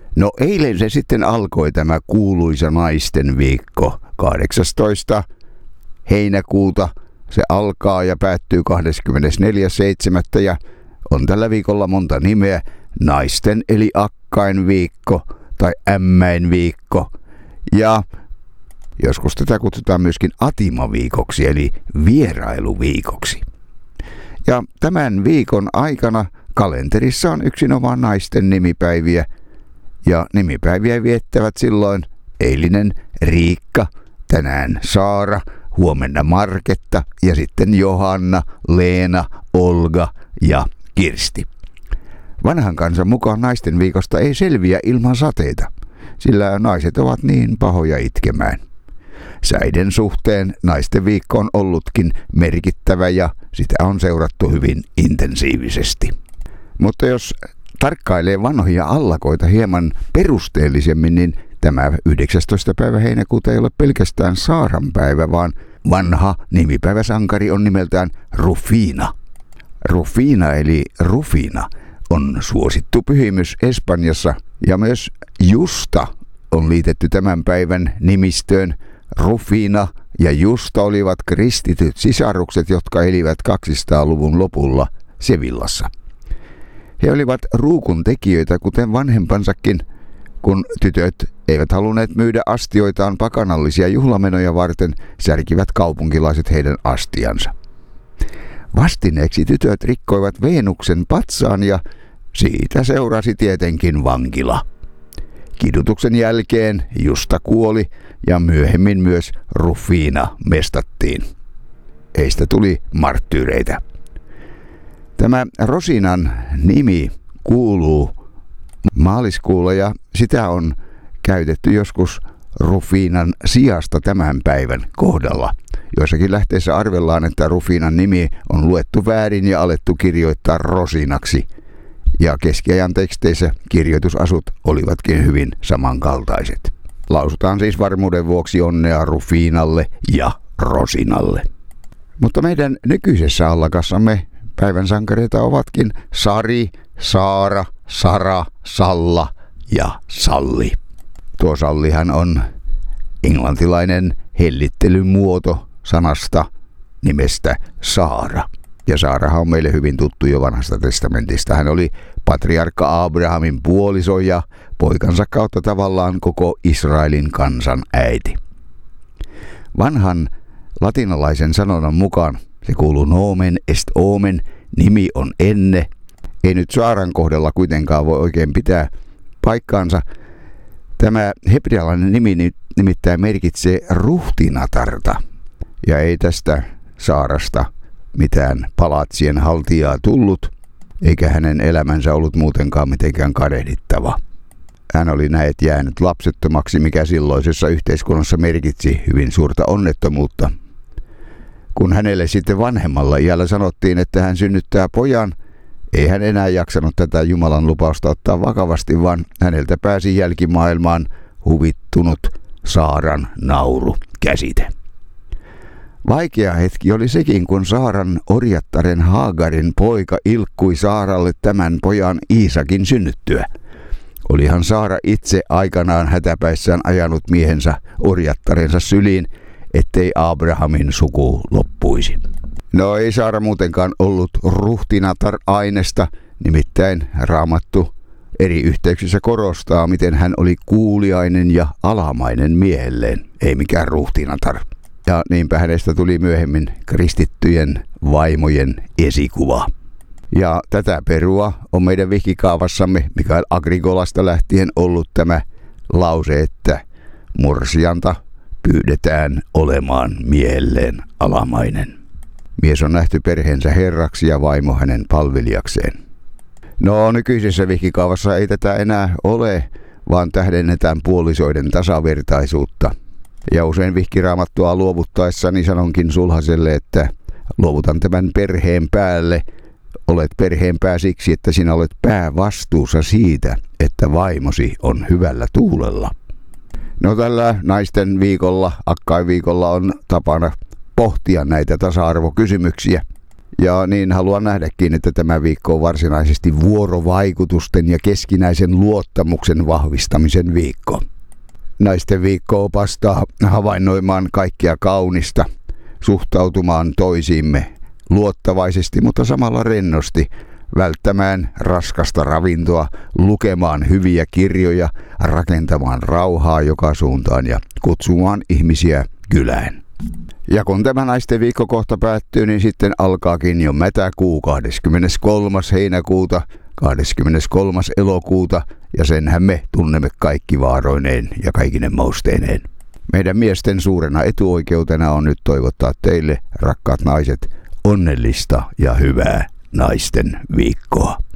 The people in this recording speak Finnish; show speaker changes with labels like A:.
A: No eilen se sitten alkoi tämä kuuluisa naisten viikko. 18. heinäkuuta se alkaa ja päättyy 24.7. ja on tällä viikolla monta nimeä. Naisten eli akkain viikko tai ämmäin viikko. Ja joskus tätä kutsutaan myöskin atimaviikoksi eli vierailuviikoksi. Ja tämän viikon aikana kalenterissa on yksinomaan naisten nimipäiviä. Ja nimipäiviä viettävät silloin eilinen Riikka, tänään Saara, huomenna Marketta ja sitten Johanna, Leena, Olga ja Kirsti. Vanhan kansan mukaan naisten viikosta ei selviä ilman sateita, sillä naiset ovat niin pahoja itkemään. Säiden suhteen naisten viikko on ollutkin merkittävä ja sitä on seurattu hyvin intensiivisesti. Mutta jos tarkkailee vanhoja allakoita hieman perusteellisemmin, niin tämä 19. päivä heinäkuuta ei ole pelkästään Saaran päivä, vaan vanha nimipäiväsankari on nimeltään Rufina. Rufina eli Rufina on suosittu pyhimys Espanjassa ja myös Justa on liitetty tämän päivän nimistöön. Rufina ja Justa olivat kristityt sisarukset, jotka elivät 200-luvun lopulla Sevillassa. He olivat ruukun tekijöitä, kuten vanhempansakin, kun tytöt eivät halunneet myydä astioitaan pakanallisia juhlamenoja varten, särkivät kaupunkilaiset heidän astiansa. Vastineeksi tytöt rikkoivat Veenuksen patsaan ja siitä seurasi tietenkin vankila. Kidutuksen jälkeen Justa kuoli ja myöhemmin myös Rufina mestattiin. Heistä tuli marttyyreitä. Tämä Rosinan nimi kuuluu maaliskuulle ja sitä on käytetty joskus Rufinan sijasta tämän päivän kohdalla. Joissakin lähteissä arvellaan, että Rufinan nimi on luettu väärin ja alettu kirjoittaa Rosinaksi. Ja keskiajan teksteissä kirjoitusasut olivatkin hyvin samankaltaiset. Lausutaan siis varmuuden vuoksi onnea Rufinalle ja Rosinalle. Mutta meidän nykyisessä allakassamme päivän sankareita ovatkin Sari, Saara, Sara, Salla ja Salli. Tuo Sallihan on englantilainen hellittelymuoto sanasta nimestä Saara. Ja Saarahan on meille hyvin tuttu jo vanhasta testamentista. Hän oli patriarkka Abrahamin puoliso ja poikansa kautta tavallaan koko Israelin kansan äiti. Vanhan latinalaisen sanonnan mukaan se kuuluu nomen est omen, nimi on enne. Ei nyt Saaran kohdalla kuitenkaan voi oikein pitää paikkaansa. Tämä hebrealainen nimi nimittäin merkitsee ruhtinatarta. Ja ei tästä Saarasta mitään palatsien haltijaa tullut, eikä hänen elämänsä ollut muutenkaan mitenkään kadehdittava. Hän oli näet jäänyt lapsettomaksi, mikä silloisessa yhteiskunnassa merkitsi hyvin suurta onnettomuutta. Kun hänelle sitten vanhemmalla iällä sanottiin, että hän synnyttää pojan, ei hän enää jaksanut tätä Jumalan lupausta ottaa vakavasti, vaan häneltä pääsi jälkimaailmaan huvittunut Saaran nauru käsite. Vaikea hetki oli sekin, kun Saaran orjattaren Haagarin poika ilkkui Saaralle tämän pojan Iisakin synnyttyä. Olihan Saara itse aikanaan hätäpäissään ajanut miehensä orjattarensa syliin, ettei Abrahamin suku loppuisi. No ei Saara muutenkaan ollut ruhtinatar-ainesta, nimittäin Raamattu eri yhteyksissä korostaa, miten hän oli kuuliainen ja alamainen miehelleen, ei mikään ruhtinatar. Ja niinpä hänestä tuli myöhemmin kristittyjen vaimojen esikuva. Ja tätä perua on meidän vihkikaavassamme Mikael Agrigolasta lähtien ollut tämä lause, että morsianta pyydetään olemaan miehelleen alamainen. Mies on nähty perheensä herraksi ja vaimo hänen palvelijakseen. No nykyisessä vihkikaavassa ei tätä enää ole, vaan tähdennetään puolisoiden tasavertaisuutta. Ja usein vihkiraamattua luovuttaessani sanonkin sulhaselle, että luovutan tämän perheen päälle. Olet perheenpää siksi, että sinä olet päävastuussa siitä, että vaimosi on hyvällä tuulella. No tällä naisten viikolla, akkain viikolla on tapana pohtia näitä tasa-arvokysymyksiä. Ja niin haluan nähdäkin, että tämä viikko on varsinaisesti vuorovaikutusten ja keskinäisen luottamuksen vahvistamisen viikko. Naisten viikko opastaa havainnoimaan kaikkea kaunista, suhtautumaan toisiimme luottavaisesti, mutta samalla rennosti, välttämään raskasta ravintoa, lukemaan hyviä kirjoja, rakentamaan rauhaa joka suuntaan ja kutsumaan ihmisiä kylään. Ja kun tämä naisten viikko kohta päättyy, niin sitten alkaakin jo mätäkuu 23. heinäkuuta, 23. elokuuta ja senhän me tunnemme kaikki vaaroineen ja kaikine mausteineen. Meidän miesten suurena etuoikeutena on nyt toivottaa teille, rakkaat naiset, onnellista ja hyvää naisten viikkoa.